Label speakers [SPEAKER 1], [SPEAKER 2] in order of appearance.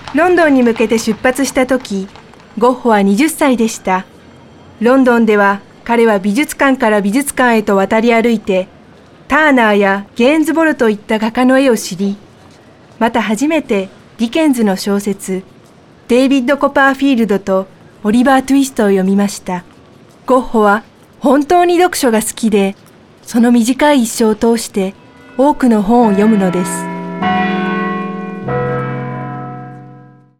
[SPEAKER 1] ロンドンに向けて出発した時、ゴッホは20歳でした。ロンドンでは彼は美術館から美術館へと渡り歩いて、ターナーやゲーンズボロといった画家の絵を知り、また初めてディケンズの小説、デイビッド・コパーフィールドとオリバー・トゥイストを読みました。ゴッホは本当に読書が好きで、その短い一生を通して多くの本を読むのです。